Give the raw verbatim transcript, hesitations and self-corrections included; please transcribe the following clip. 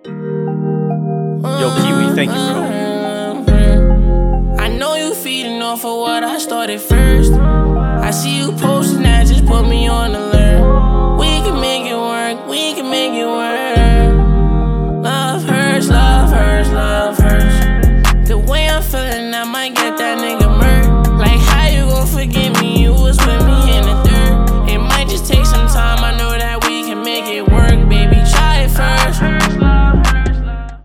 Yo, Kiwi, thank you, bro. I know you feeding off of what I started first. I see